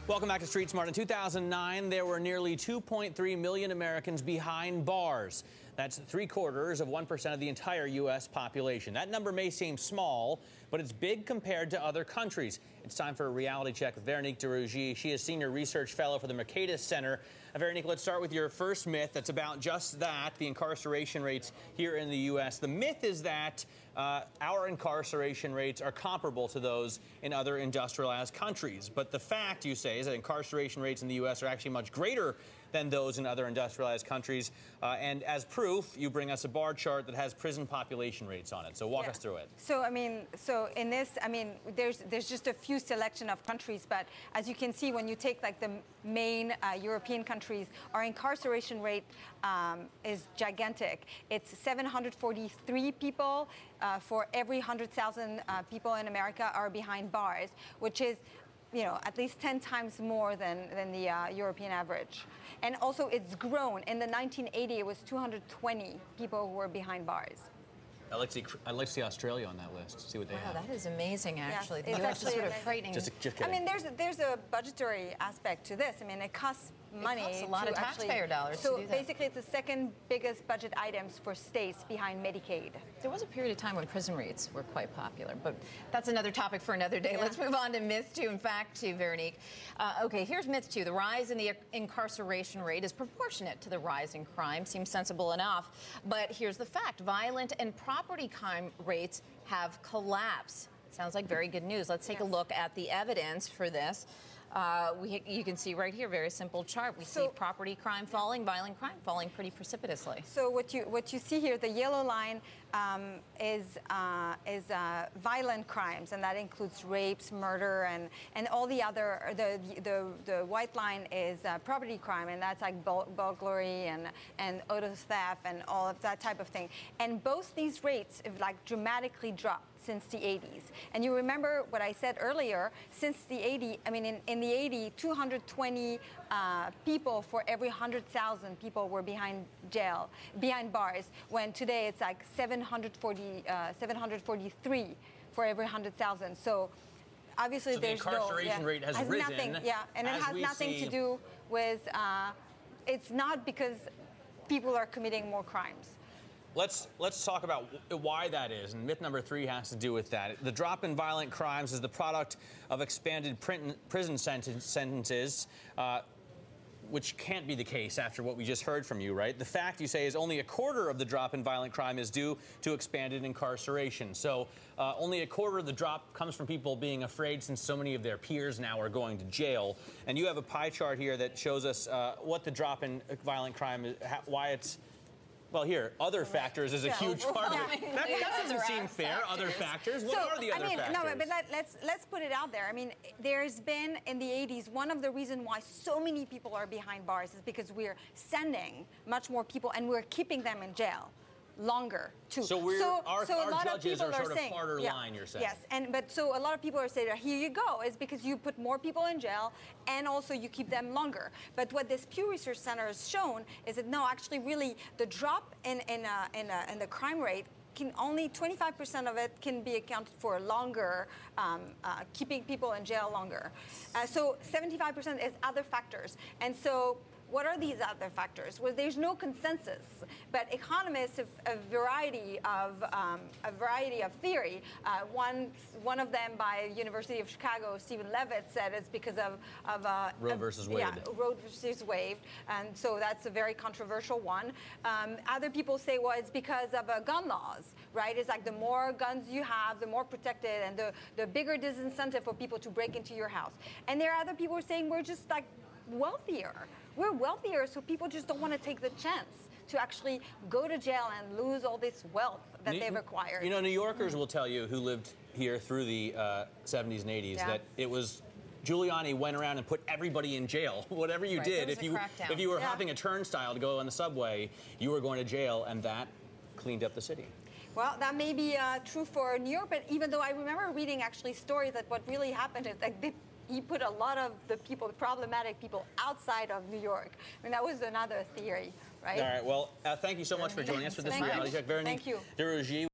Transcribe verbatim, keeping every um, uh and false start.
Welcome back to Street Smart. In two thousand nine, there were nearly two point three million Americans behind bars. That's three quarters of one percent of the entire U S population. That number may seem small, but it's big compared to other countries. It's time for a reality check with Veronique de Rougy. She is Senior Research Fellow for the Mercatus Center. Uh, Veronique, let's start with your first myth that's about just that, the incarceration rates here in the U S. The myth is that uh, our incarceration rates are comparable to those in other industrialized countries. But the fact, you say, is that incarceration rates in the U S are actually much greater than those in other industrialized countries. Uh, and as proof, you bring us a bar chart that has prison population rates on it. So walk yeah. us through it. So, I mean, so in this, I mean, there's there's just a few selection of countries, but as you can see, when you take like the main uh, European countries, our incarceration rate um, is gigantic. It's seven hundred forty-three people uh, for every one hundred thousand uh, people in America are behind bars, which is, you know, at least ten times more than, than the uh, European average. And also it's grown. In the nineteen eighty, it was two hundred twenty people who were behind bars. I'd like to see, I'd like to see Australia on that list, see what they wow, have. That is amazing, actually. Yes, the U S is sort of amazing. frightening. Just, just kidding. I mean, there's a, there's a budgetary aspect to this. I mean, it costs money. It costs a lot to of taxpayer actually, dollars so to do that. basically, it's the second biggest budget items for states behind Medicaid. There was a period of time when prison rates were quite popular, but that's another topic for another day. Yeah. Let's move on to myth two. In fact, to Veronique. Uh, okay, here's myth two. The rise in the incarceration rate is proportionate to the rise in crime. Seems sensible enough. But here's the fact. Violent and property crime rates have collapsed. Sounds like very good news. Let's take yes. a look at the evidence for this. Uh, we, you can see right here, very simple chart. We so, see property crime falling, violent crime falling pretty precipitously. So what you what you see here, the yellow line um, is uh, is uh, violent crimes, and that includes rapes, murder, and and all the other. The the the white line is uh, property crime, and that's like burglary and and auto theft and all of that type of thing. And both these rates have like dramatically dropped since the eighties. And you remember what I said earlier, since the eighties, I mean, in, in the eighties, two hundred twenty uh, people for every one hundred thousand people were behind jail, behind bars, when today it's like seven hundred forty, uh, seven hundred forty-three for every one hundred thousand. So obviously so the there's incarceration no, yeah, rate has, has risen. Nothing, yeah, and it has nothing see... to do with, uh, it's not because people are committing more crimes. Let's let's talk about why that is, and myth number three has to do with that. The drop in violent crimes is the product of expanded prison sentence, sentences, uh, which can't be the case after what we just heard from you, right? The fact, you say, is only a quarter of the drop in violent crime is due to expanded incarceration. So uh, only a quarter of the drop comes from people being afraid, since so many of their peers now are going to jail. And you have a pie chart here that shows us uh, what the drop in violent crime is, why it's... Well, here, other factors is a yeah, huge part of it. That, that doesn't seem fair, other factors. What so, are the other I mean, factors? No, but let, let's, let's put it out there. I mean, there's been, in the eighties, one of the reasons why so many people are behind bars is because we're sending much more people, and we're keeping them in jail longer too. So we're so, our, so our a lot judges of people are sort saying, of harder yeah, line, you're saying. Yes, and but so a lot of people are saying, here you go, is because you put more people in jail and also you keep them longer. But what this Pew Research Center has shown is that no, actually, really, the drop in in uh, in, uh, in the crime rate can only twenty-five percent of it can be accounted for longer, um, uh, keeping people in jail longer. Uh, so seventy-five percent is other factors, and so. What are these other factors? Well, there's no consensus, but economists have a variety of um, a variety of theory. Uh, one one of them by University of Chicago, Stephen Levitt, said it's because of of uh, Roe versus Wade. Yeah, Roe versus Wade, and so that's a very controversial one. Um, other people say, well, it's because of uh, gun laws, right? It's like the more guns you have, the more protected, and the the bigger disincentive for people to break into your house. And there are other people who are saying we're just like wealthier. We're wealthier, so people just don't want to take the chance to actually go to jail and lose all this wealth that New, they've acquired. You know, New Yorkers mm-hmm. will tell you, who lived here through the uh, seventies and eighties, yeah. that it was Giuliani went around and put everybody in jail. Whatever you right, did, if you crackdown. if you were yeah. hopping a turnstile to go on the subway, you were going to jail, and that cleaned up the city. Well, that may be uh, true for New York, but even though I remember reading actually stories that what really happened is that they he put a lot of the people, the problematic people, outside of New York. I mean, that was another theory, right? All right. Well, uh, thank you so much for joining us for this Thank reality you. check. Veronique Thank you. de Rougy.